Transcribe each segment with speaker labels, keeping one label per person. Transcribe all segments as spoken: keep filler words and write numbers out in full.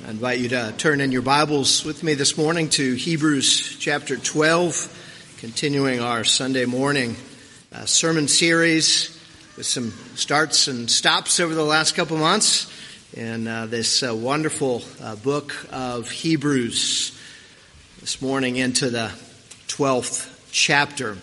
Speaker 1: I invite you to turn in your Bibles with me this morning to Hebrews chapter twelve, continuing our Sunday morning uh, sermon series with some starts and stops over the last couple months in uh, this uh, wonderful uh, book of Hebrews. This morning into the twelfth chapter.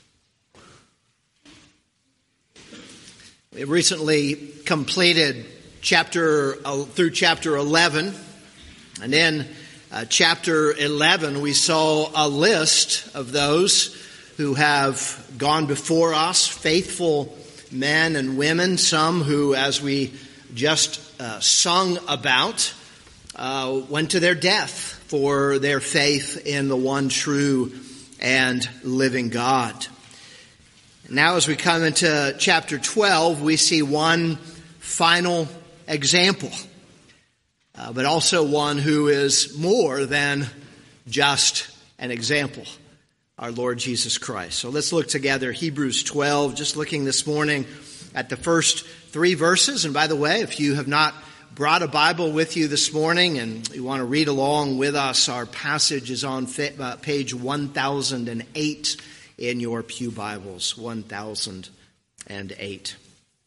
Speaker 1: We recently completed chapter uh, through chapter eleven. And in uh, chapter eleven, we saw a list of those who have gone before us, faithful men and women, some who, as we just uh, sung about, uh, went to their death for their faith in the one true and living God. Now, as we come into chapter twelve, we see one final example. Uh, but also one who is more than just an example, our Lord Jesus Christ. So let's look together, Hebrews twelve, just looking this morning at the first three verses. And by the way, if you have not brought a Bible with you this morning and you want to read along with us, our passage is on uh, page one thousand eight in your pew Bibles, one thousand eight.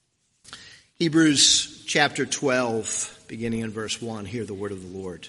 Speaker 1: Hebrews chapter twelve. Beginning in verse one, hear the word of the Lord.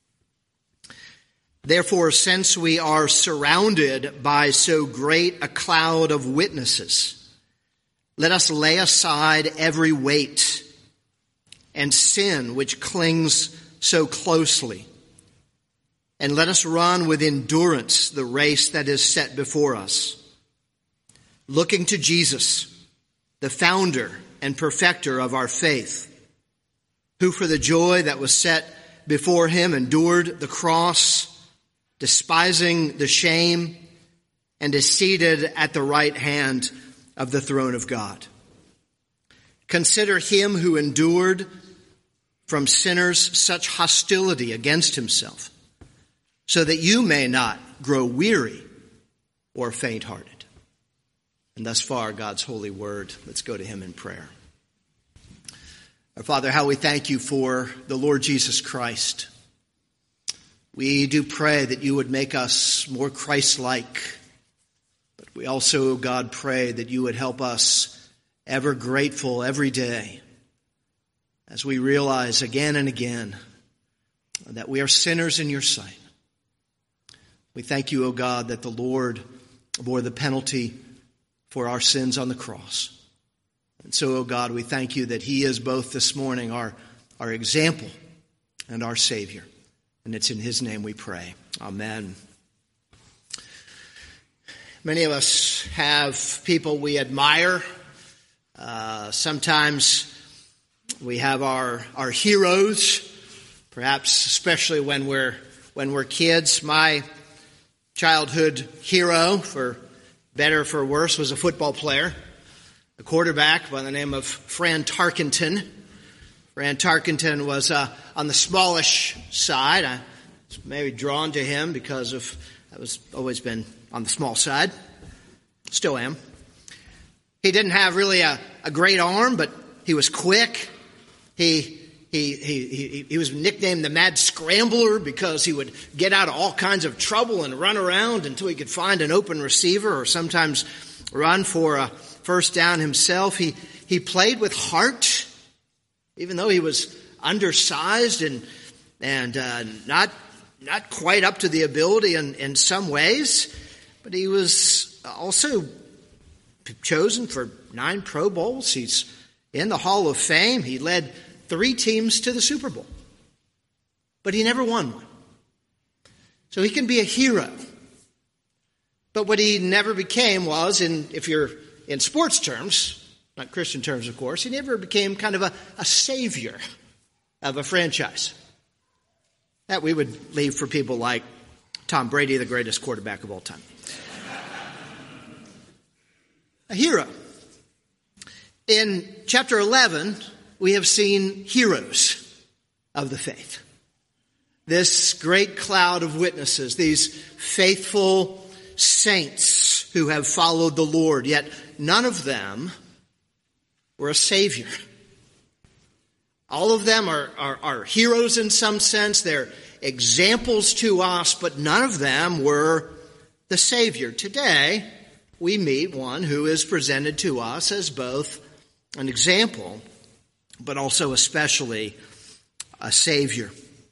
Speaker 1: Therefore, since we are surrounded by so great a cloud of witnesses, let us lay aside every weight and sin which clings so closely, and let us run with endurance the race that is set before us, looking to Jesus, the founder and perfecter of our faith, who for the joy that was set before him endured the cross, despising the shame, and is seated at the right hand of the throne of God. Consider him who endured from sinners such hostility against himself, so that you may not grow weary or faint-hearted. And thus far, God's holy word. Let's go to him in prayer. Our Father, how we thank you for the Lord Jesus Christ. We do pray that you would make us more Christ-like. But we also, God, pray that you would help us ever grateful every day as we realize again and again that we are sinners in your sight. We thank you, O God, that the Lord bore the penalty for our sins on the cross. And so, oh God, we thank you that he is both this morning our, our example and our Savior. And it's in his name we pray. Amen. Many of us have people we admire. Uh, sometimes we have our, our heroes, perhaps especially when we're, when we're kids. My childhood hero, for better or for worse, was a football player. A quarterback by the name of Fran Tarkenton. Fran Tarkenton was uh, on the smallish side. I was maybe drawn to him because of I was always been on the small side. Still am. He didn't have really a, a great arm, but he was quick. He he he he he was nicknamed the Mad Scrambler because he would get out of all kinds of trouble and run around until he could find an open receiver, or sometimes run for a first down himself. He he played with heart, even though he was undersized and and uh, not not quite up to the ability in, in some ways. But he was also chosen for nine Pro Bowls. He's in the Hall of Fame. He led three teams to the Super Bowl, but he never won one. So he can be a hero. But what he never became was, in if you're in sports terms, not Christian terms, of course, he never became kind of a, a savior of a franchise. That we would leave for people like Tom Brady, the greatest quarterback of all time. A hero. In chapter eleven, we have seen heroes of the faith. This great cloud of witnesses, these faithful saints who have followed the Lord, yet none of them were a savior. All of them are, are, are heroes in some sense. They're examples to us, but none of them were the Savior. Today, we meet one who is presented to us as both an example, but also especially a Savior.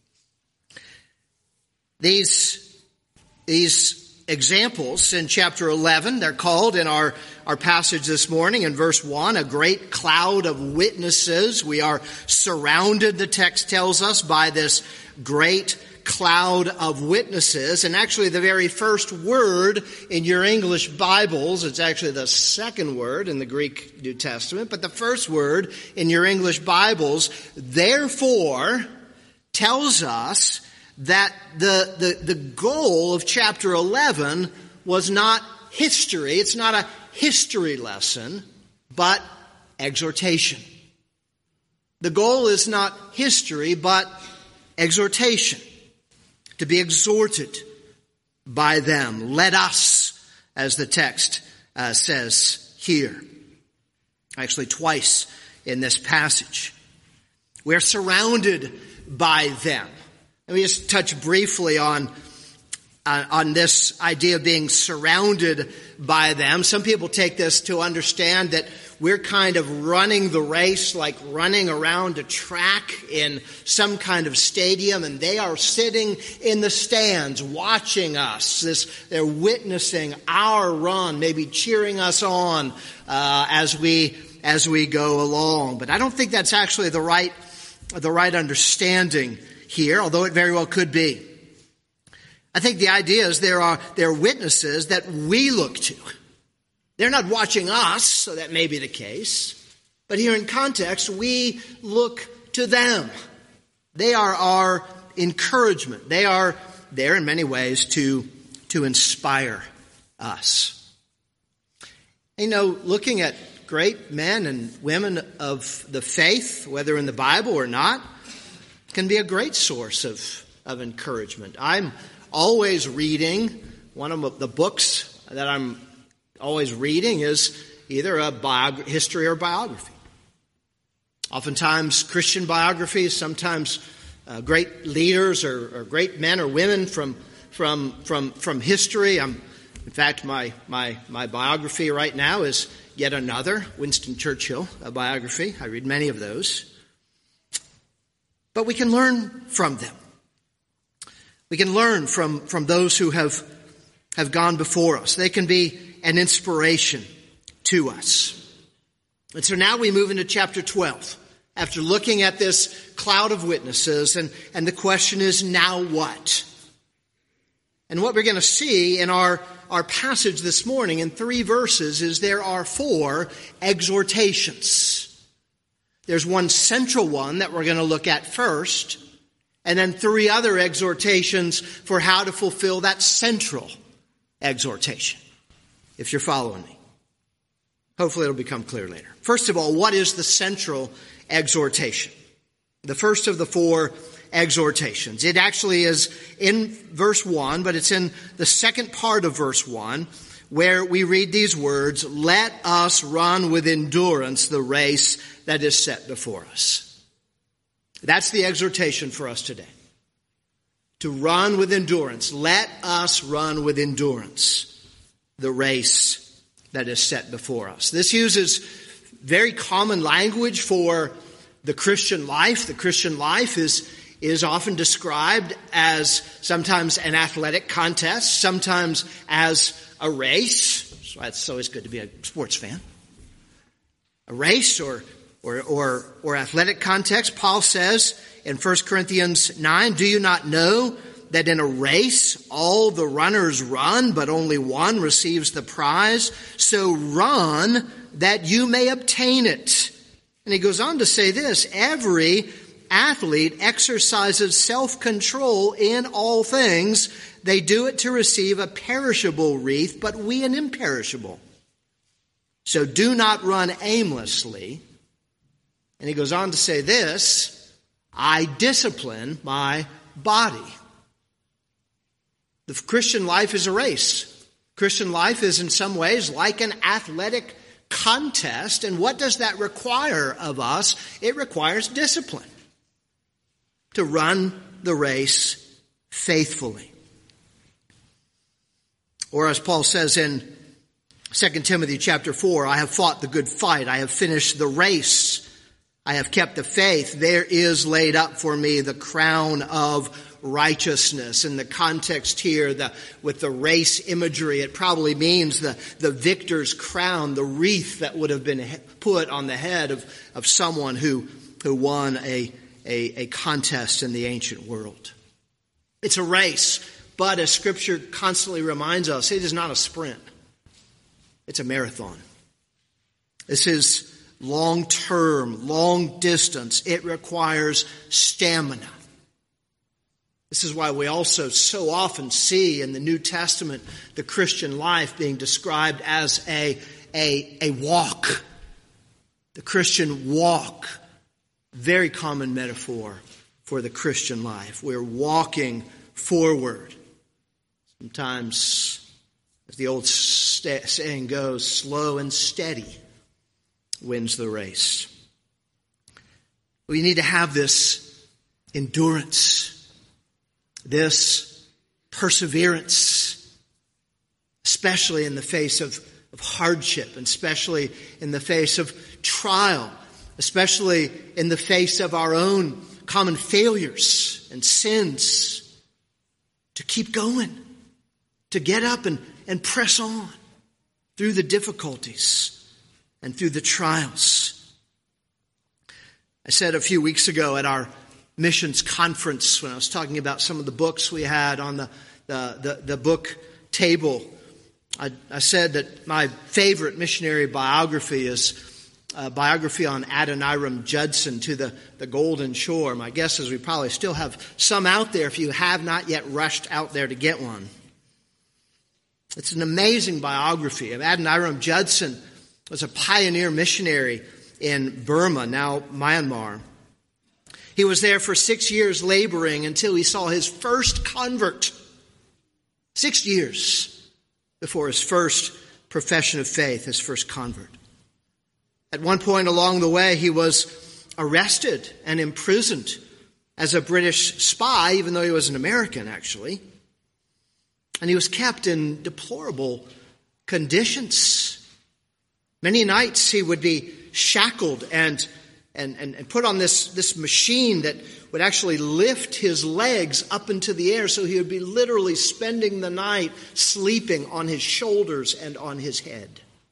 Speaker 1: These, these examples in chapter eleven, they're called in our, our passage this morning in verse one, a great cloud of witnesses. We are surrounded, the text tells us, by this great cloud of witnesses. And actually the very first word in your English Bibles, it's actually the second word in the Greek New Testament, but the first word in your English Bibles, therefore, tells us that the, the, the goal of chapter eleven was not history. It's not a history lesson, but exhortation. The goal is not history, but exhortation. To be exhorted by them. Let us, as the text uh, says here. Actually, twice in this passage. We're surrounded by them. Let me just touch briefly on, uh, on this idea of being surrounded by them. Some people take this to understand that we're kind of running the race, like running around a track in some kind of stadium, and they are sitting in the stands watching us. This, they're witnessing our run, maybe cheering us on uh, as we as we go along. But I don't think that's actually the right the right understanding here, although it very well could be. I think the idea is there are there are witnesses that we look to. They're not watching us, so that may be the case. But here in context, we look to them. They are our encouragement. They are there in many ways to, to inspire us. You know, looking at great men and women of the faith, whether in the Bible or not, can be a great source of, of encouragement. I'm always reading, one of the books that I'm always reading is either a biog- history or biography. Oftentimes Christian biographies, sometimes uh, great leaders or, or great men or women from from from from history. I'm, in fact, my my my biography right now is yet another Winston Churchill a biography. I read many of those, but we can learn from them. We can learn from from those who have have gone before us. They can be an inspiration to us. And so now we move into chapter twelve. After looking at this cloud of witnesses, and, and the question is, now what? And what we're going to see in our, our passage this morning in three verses is there are four exhortations. There's one central one that we're going to look at first, and then three other exhortations for how to fulfill that central exhortation. If you're following me. Hopefully it'll become clear later. First of all, what is the central exhortation? The first of the four exhortations. It actually is in verse one, but it's in the second part of verse one, where we read these words, "Let us run with endurance the race that is set before us." That's the exhortation for us today. To run with endurance. Let us run with endurance the race that is set before us. This uses very common language for the Christian life. The Christian life is, is often described as sometimes an athletic contest, sometimes as a race. So it's always good to be a sports fan. A race or, or, or, or athletic context. Paul says in First Corinthians nine, "Do you not know that in a race all the runners run, but only one receives the prize? So run that you may obtain it." And he goes on to say this, "Every athlete exercises self-control in all things. They do it to receive a perishable wreath, but we an imperishable. So do not run aimlessly." And he goes on to say this, "I discipline my body." The Christian life is a race. Christian life is in some ways like an athletic contest. And what does that require of us? It requires discipline to run the race faithfully. Or as Paul says in Second Timothy chapter four, I have fought the good fight. I have finished the race. I have kept the faith. There is laid up for me the crown of righteousness. In the context here, the, with the race imagery, it probably means the, the victor's crown, the wreath that would have been put on the head of, of someone who, who won a, a, a contest in the ancient world. It's a race, but as Scripture constantly reminds us, it is not a sprint. It's a marathon. This is long-term, long distance. It requires stamina. This is why we also so often see in the New Testament the Christian life being described as a, a, a walk. The Christian walk, very common metaphor for the Christian life. We're walking forward. Sometimes, as the old st- saying goes, slow and steady wins the race. We need to have this endurance, this perseverance, especially in the face of, of hardship, and especially in the face of trial, especially in the face of our own common failures and sins, to keep going, to get up and, and press on through the difficulties and through the trials. I said a few weeks ago at our missions conference, when I was talking about some of the books we had on the, the, the, the book table, I, I said that my favorite missionary biography is a biography on Adoniram Judson, To the, the Golden Shore. My guess is we probably still have some out there if you have not yet rushed out there to get one. It's an amazing biography of Adoniram Judson. Was a pioneer missionary in Burma, now Myanmar. He was there for six years laboring until he saw his first convert. Six years before his first profession of faith, his first convert. At one point along the way, he was arrested and imprisoned as a British spy, even though he was an American, actually. And he was kept in deplorable conditions. Many nights he would be shackled and, and, and, and put on this, this machine that would actually lift his legs up into the air, so he would be literally spending the night sleeping on his shoulders and on his head.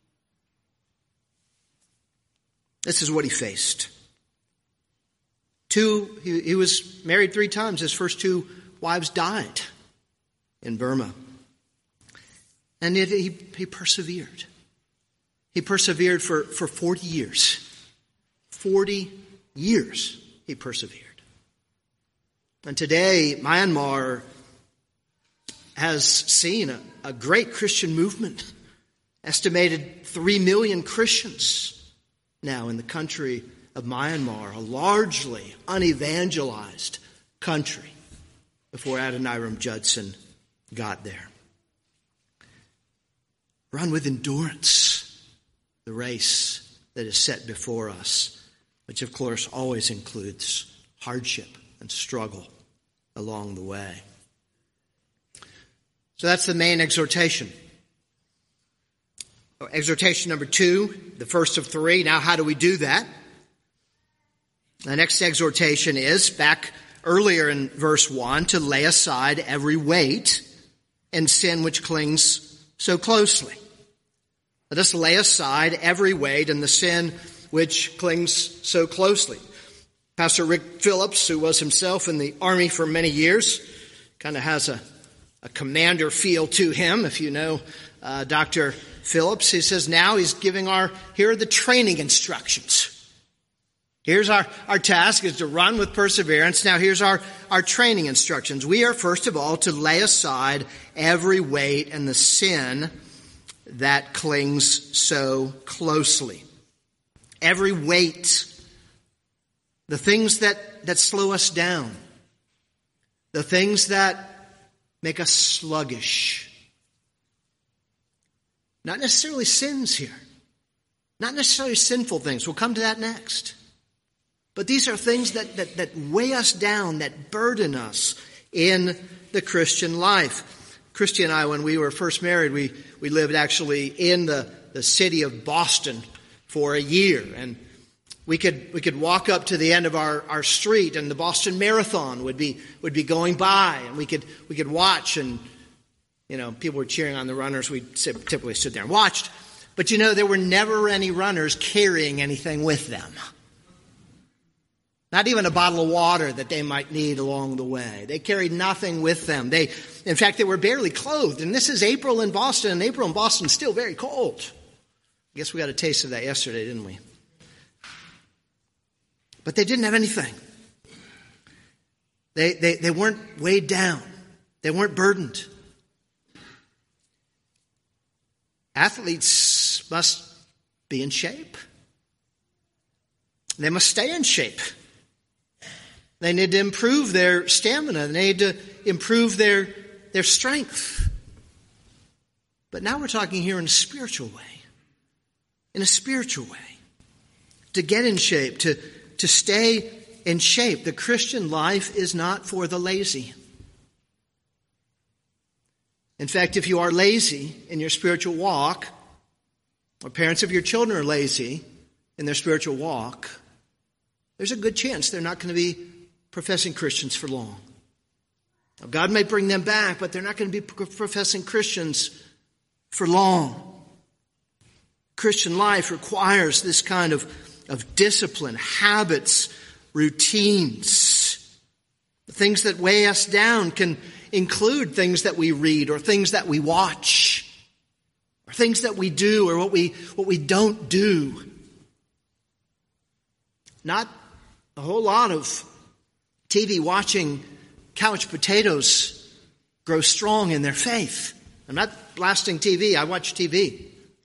Speaker 1: This is what he faced. Two, he, he was married three times. His first two wives died in Burma. And yet he, he persevered. He persevered for, for forty years. forty years he persevered. And today, Myanmar has seen a, a great Christian movement. Estimated three million Christians now in the country of Myanmar, a largely unevangelized country before Adoniram Judson got there. Run with endurance the race that is set before us, which of course always includes hardship and struggle along the way. So that's the main exhortation. Exhortation number two, the first of three. Now, how do we do that? The next exhortation is, back earlier in verse one, to lay aside every weight and sin which clings so closely. Let us lay aside every weight and the sin which clings so closely. Pastor Rick Phillips, who was himself in the Army for many years, kind of has a, a commander feel to him. If you know uh, Doctor Phillips, he says now he's giving our, here are the training instructions. Here's our, our task is to run with perseverance. Now here's our, our training instructions. We are first of all to lay aside every weight and the sin that clings so closely. Every weight, the things that, that slow us down, the things that make us sluggish. Not necessarily sins here, Not necessarily sinful things. We'll come to that next. But these are things that, that, that weigh us down, that burden us in the Christian life. Christy and I, when we were first married, we, we lived actually in the, the city of Boston for a year. And we could we could walk up to the end of our, our street and the Boston Marathon would be would be going by, and we could we could watch, and you know, people were cheering on the runners. We'd sit, typically sit there and watched. But you know, there were never any runners carrying anything with them. Not even a bottle of water that they might need along the way. They carried nothing with them. They, in fact, they were barely clothed. And this is April in Boston, and April in Boston is still very cold. I guess we got a taste of that yesterday, didn't we? But they didn't have anything. They, they, they weren't weighed down. They weren't burdened. Athletes must be in shape. They must stay in shape. They need to improve their stamina. They need to improve their, their strength. But now we're talking here in a spiritual way. In a spiritual way. To get in shape, to, to stay in shape. The Christian life is not for the lazy. In fact, if you are lazy in your spiritual walk, or parents of your children are lazy in their spiritual walk, there's a good chance they're not going to be professing Christians for long. Now, God may bring them back, but they're not going to be professing Christians for long. Christian life requires this kind of, of discipline, habits, routines. The things that weigh us down can include things that we read or things that we watch or things that we do or what we, what we don't do. Not a whole lot of T V watching couch potatoes grow strong in their faith. I'm not blasting T V. I watch T V.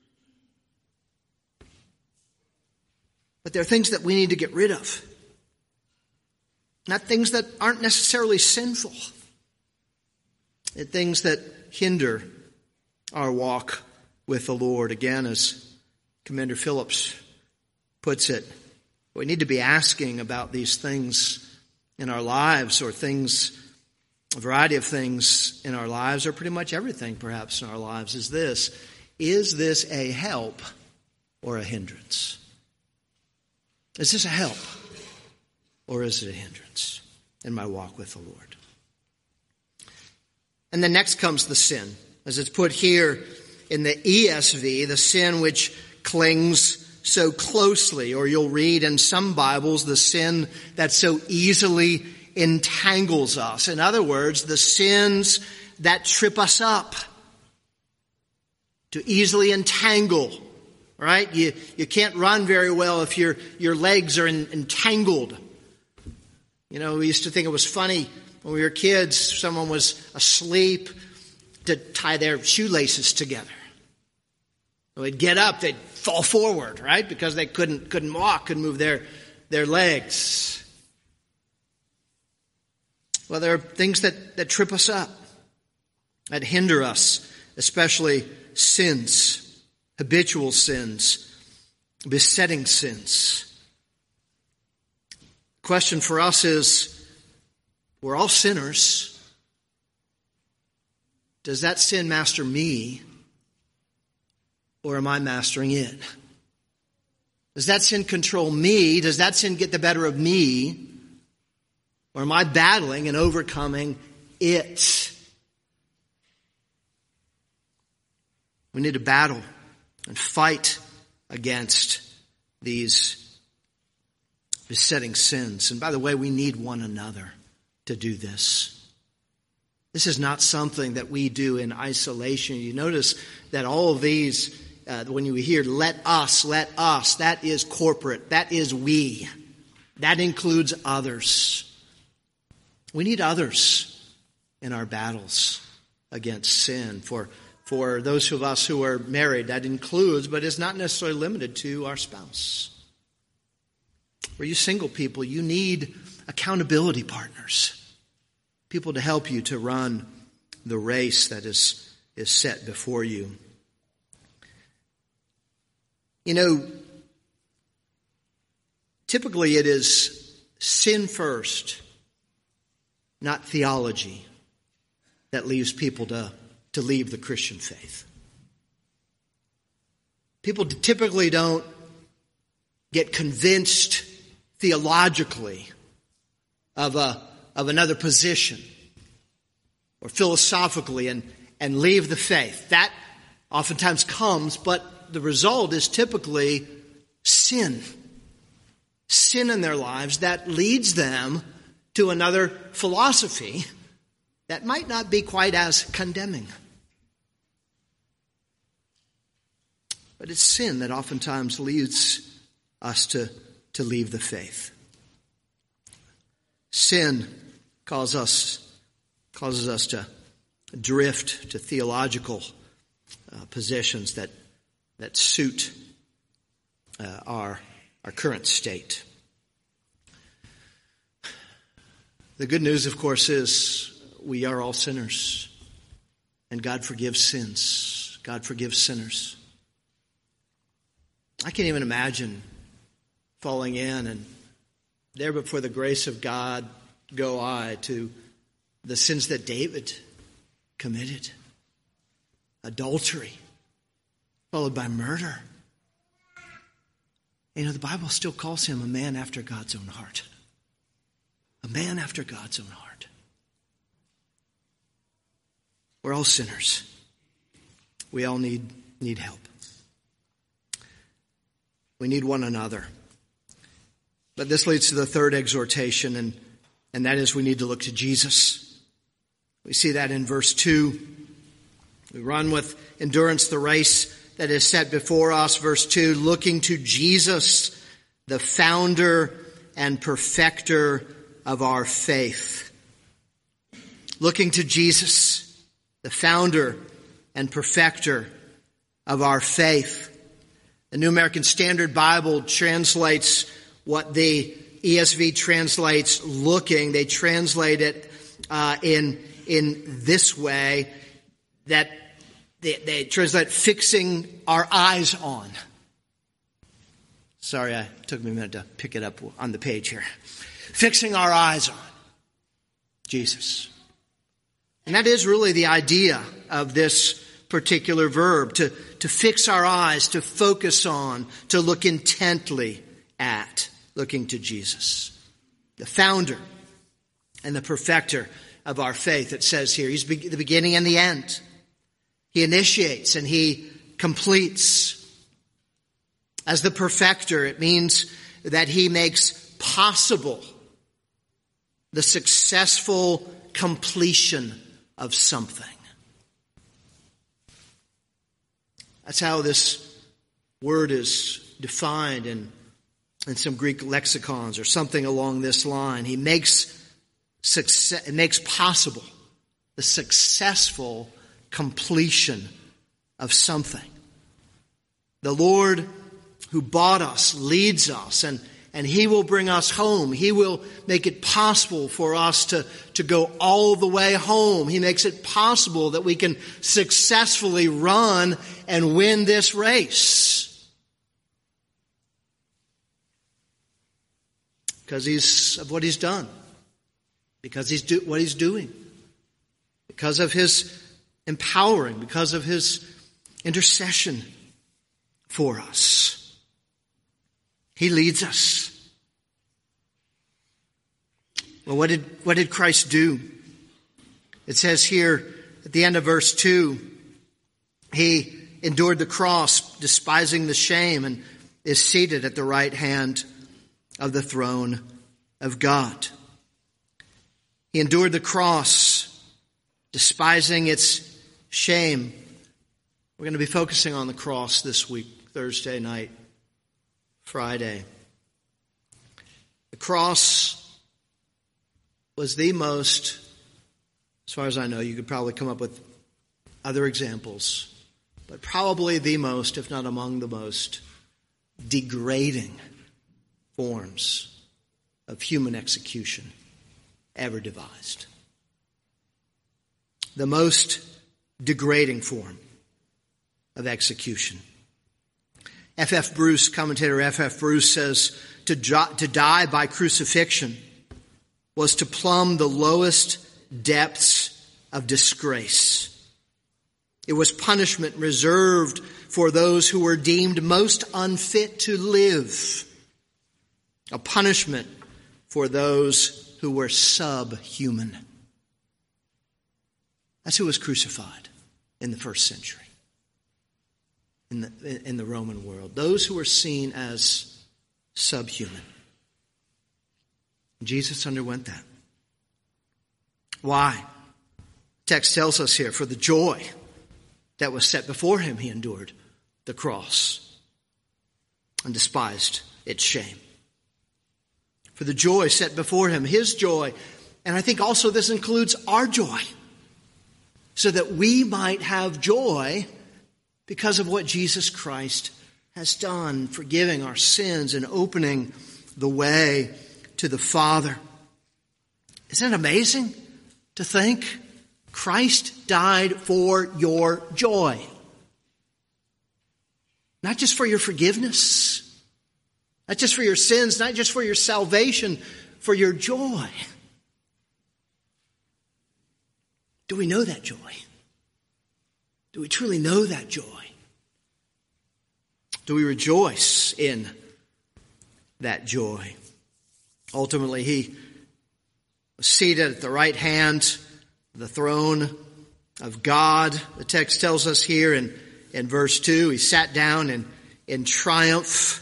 Speaker 1: But there are things that we need to get rid of. Not things that aren't necessarily sinful. They're things that hinder our walk with the Lord. Again, as Commander Phillips puts it, we need to be asking about these things in our lives, or things, a variety of things in our lives, or pretty much everything perhaps in our lives, is this: is this a help or a hindrance? Is this a help or is it a hindrance in my walk with the Lord? And then next comes the sin, as it's put here in the E S V, the sin which clings so closely, or you'll read in some Bibles, the sin that so easily entangles us. In other words, the sins that trip us up. To easily entangle, right? You, you can't run very well if your, your legs are in, entangled. You know, we used to think it was funny when we were kids, someone was asleep, to tie their shoelaces together. They'd get up, they'd fall forward, right? Because they couldn't couldn't walk, couldn't move their, their legs. Well, there are things that, that trip us up, that hinder us, especially sins, habitual sins, besetting sins. The question for us is, we're all sinners. Does that sin master me? Or am I mastering it? Does that sin control me? Does that sin get the better of me? Or am I battling and overcoming it? We need to battle and fight against these besetting sins. And by the way, we need one another to do this. This is not something that we do in isolation. You notice that all of these, uh, when you hear let us, let us, that is corporate. That is we. That includes others. We need others in our battles against sin. For, for those of us who are married, that includes, but is not necessarily limited to, our spouse. For you single people, you need accountability partners. People to help you to run the race that is, is set before you. You know, typically it is sin first, not theology, that leads people to, to leave the Christian faith. People typically don't get convinced theologically of a of another position or philosophically and, and leave the faith. That oftentimes comes, but the result is typically sin. Sin in their lives that leads them to another philosophy that might not be quite as condemning. But it's sin that oftentimes leads us to, to leave the faith. Sin causes us, causes us to drift to theological uh, positions that, that suit uh, our, our current state. The good news, of course, is we are all sinners, and God forgives sins. God forgives sinners. I can't even imagine falling in and there before the grace of God go I to the sins that David committed. Adultery, followed by murder. You know, the Bible still calls him a man after God's own heart. A man after God's own heart. We're all sinners. We all need, need help. We need one another. But this leads to the third exhortation, and, and that is we need to look to Jesus. We see that in verse two. We run with endurance the race that is set before us. Verse two, looking to Jesus, the founder and perfecter of our faith. Looking to Jesus, the founder and perfecter of our faith. The New American Standard Bible translates what the E S V translates looking. They translate it uh, in in this way, that they, they translate fixing our eyes on. Sorry, it took me a minute to pick it up on the page here. Fixing our eyes on Jesus. And that is really the idea of this particular verb, to, to fix our eyes, to focus on, to look intently at, looking to Jesus, the founder and the perfecter of our faith. It says here, he's the beginning and the end. He initiates and he completes. As the perfecter, it means that he makes possible the successful completion of something. That's how this word is defined in, in some Greek lexicons or something along this line. He makes success, it makes possible the successful completion of something. The Lord who bought us leads us, and, and he will bring us home. He will make it possible for us to, to go all the way home. He makes it possible that we can successfully run and win this race. Because he's of what he's done. Because he's do, what he's doing. Because of his empowering. Because of his intercession for us. He leads us. Well, what did, what did Christ do? It says here at the end of verse two, he endured the cross, despising the shame, and is seated at the right hand of the throne of God. He endured the cross, despising its shame. We're going to be focusing on the cross this week, Thursday night, Friday. The cross was the most, as far as I know, you could probably come up with other examples, but probably the most, if not among the most, degrading forms of human execution ever devised. The most degrading form of execution. F F Bruce, commentator F F Bruce, says to, to die by crucifixion was to plumb the lowest depths of disgrace. It was punishment reserved for those who were deemed most unfit to live. A punishment for those who were subhuman. That's who was crucified in the first century, in the, in the Roman world. Those who were seen as subhuman. Jesus underwent that. Why? The text tells us here, for the joy that was set before him, he endured the cross and despised its shame. For the joy set before him, his joy, and I think also this includes our joy, so that we might have joy because of what Jesus Christ has done, forgiving our sins and opening the way to the Father. Isn't it amazing to think Christ died for your joy? Not just for your forgiveness, not just for your sins, not just for your salvation, for your joy. Do we know that joy? Do we truly know that joy? Do we rejoice in that joy? Ultimately, he was seated at the right hand of the throne of God. The text tells us here in, in verse two, he sat down in, in triumph.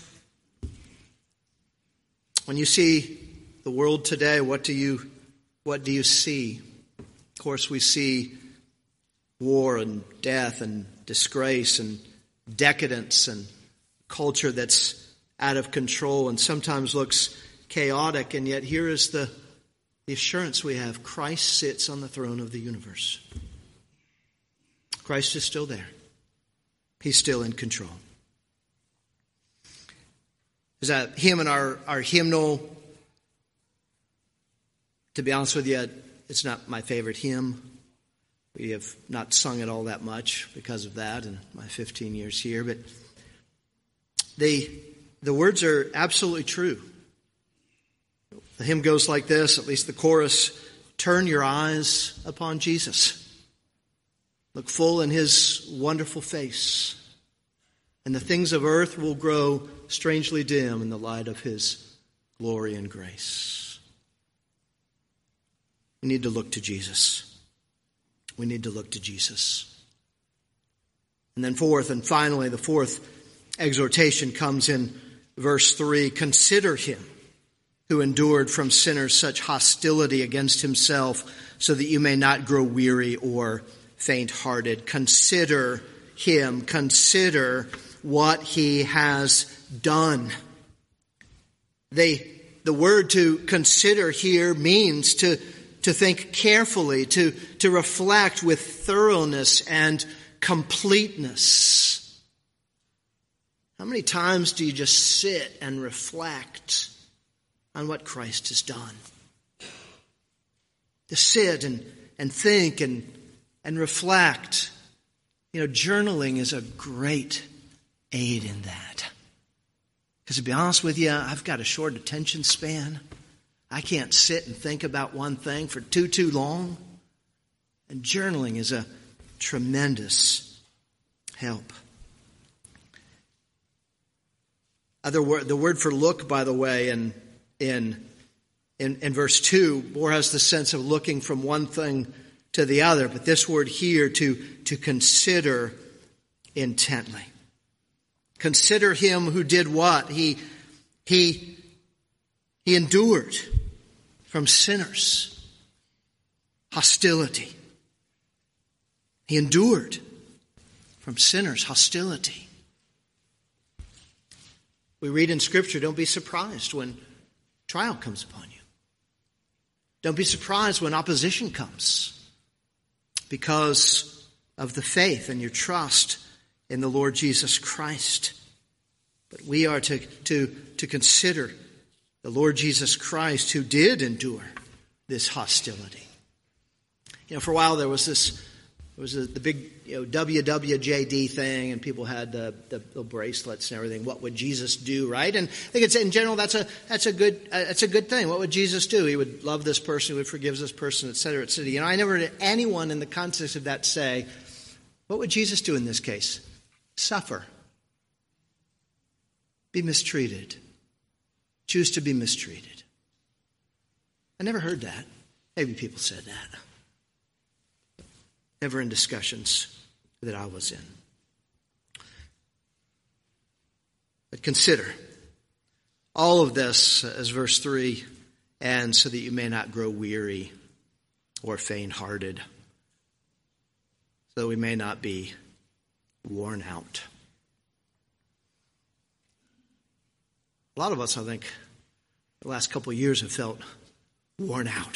Speaker 1: When you see the world today, what do you, what do you see? Of course, we see war and death and disgrace and decadence and culture that's out of control and sometimes looks chaotic. And yet here is the, the assurance we have. Christ sits on the throne of the universe. Christ is still there. He's still in control. There's a hymn in our, our hymnal. To be honest with you, it's not my favorite hymn. We have not sung it all that much because of that in my fifteen years here. But the, the words are absolutely true. The hymn goes like this, at least the chorus: turn your eyes upon Jesus. Look full in his wonderful face, and the things of earth will grow strangely dim in the light of his glory and grace. We need to look to Jesus. We need to look to Jesus. And then fourth and finally, the fourth exhortation comes in verse three. Consider him who endured from sinners such hostility against himself, so that you may not grow weary or faint-hearted. Consider him. Consider what he has done. The, the word to consider here means to To think carefully, to, to reflect with thoroughness and completeness. How many times do you just sit and reflect on what Christ has done? To sit and, and think and, and reflect. You know, journaling is a great aid in that. Because to be honest with you, I've got a short attention span. I can't sit and think about one thing for too, too long. And journaling is a tremendous help. Other word, the word for look, by the way, in, in, in, in verse two, more has the sense of looking from one thing to the other. But this word here, to, to consider intently. Consider him who did what? He, he, he endured from sinners hostility. He endured from sinners hostility. We read in Scripture, don't be surprised when trial comes upon you. Don't be surprised when opposition comes because of the faith and your trust in the Lord Jesus Christ. But we are to, to, to consider the Lord Jesus Christ, who did endure this hostility. You know, for a while there was this was a, the big you know, W W J D thing, and people had the, the, the bracelets and everything. What would Jesus do, right? And I think it's in general that's a that's a good uh, that's a good thing. What would Jesus do? He would love this person, he would forgive this person, et cetera, et cetera. You know, I never heard anyone in the context of that say, "What would Jesus do in this case? Suffer, be mistreated, choose to be mistreated." I never heard that. Maybe people said that. Never in discussions that I was in. But consider all of this, as verse three, and so that you may not grow weary or faint-hearted, so that we may not be worn out. A lot of us, I think, the last couple of years have felt worn out.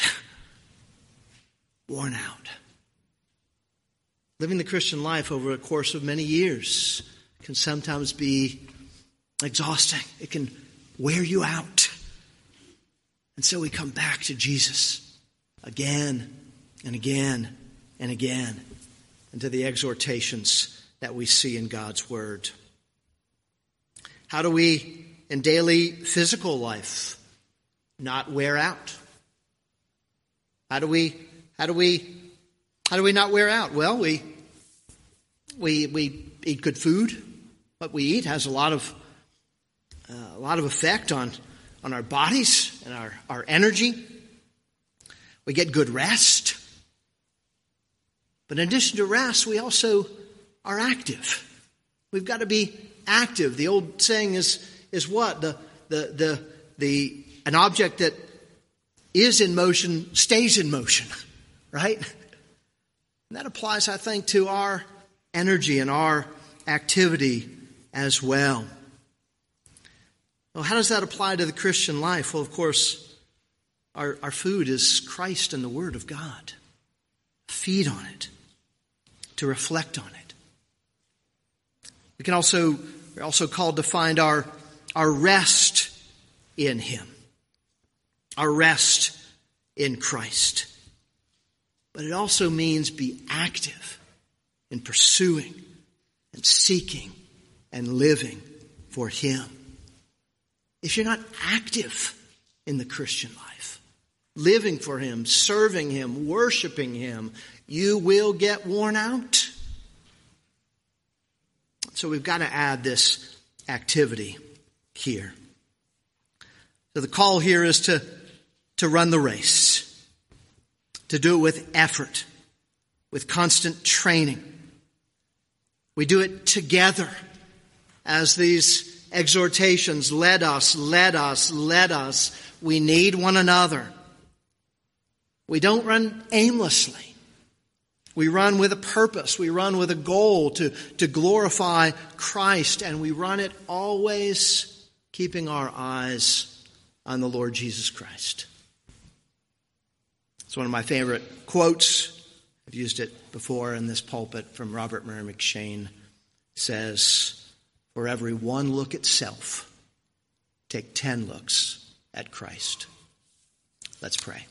Speaker 1: Worn out. Living the Christian life over a course of many years can sometimes be exhausting. It can wear you out. And so we come back to Jesus again and again and again, and to the exhortations that we see in God's Word. How do we, in daily physical life, not wear out? How do we, how do we How do we not wear out? Well, we we we eat good food. What we eat has a lot of uh, a lot of effect on on our bodies and our, our energy. We get good rest. But in addition to rest, we also are active. We've got to be active. The old saying is is what? The the the the an object that is in motion stays in motion, right? And that applies, I think, to our energy and our activity as well. Well, how does that apply to the Christian life? Well, of course, our, our food is Christ and the Word of God. Feed on it, to reflect on it. We can also, we're also called to find our, our rest in Him. Our rest in Christ. But it also means be active in pursuing and seeking and living for Him. If you're not active in the Christian life, living for Him, serving Him, worshiping Him, you will get worn out. So we've got to add this activity here. So the call here is to, to run the race. To do it with effort, with constant training. We do it together as these exhortations, let us, let us, let us. We need one another. We don't run aimlessly. We run with a purpose. We run with a goal to, to glorify Christ, and we run it always keeping our eyes on the Lord Jesus Christ. It's one of my favorite quotes. I've used it before in this pulpit from Robert Murray McShane. It says, "For every one look at self, take ten looks at Christ." Let's pray.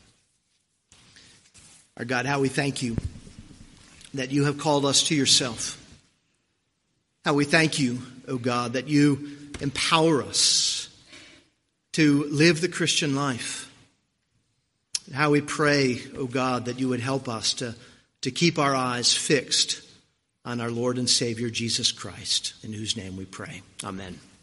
Speaker 1: Our God, how we thank you that you have called us to yourself. How we thank you, O God, that you empower us to live the Christian life. How we pray, O God, that you would help us to, to keep our eyes fixed on our Lord and Savior, Jesus Christ, in whose name we pray. Amen.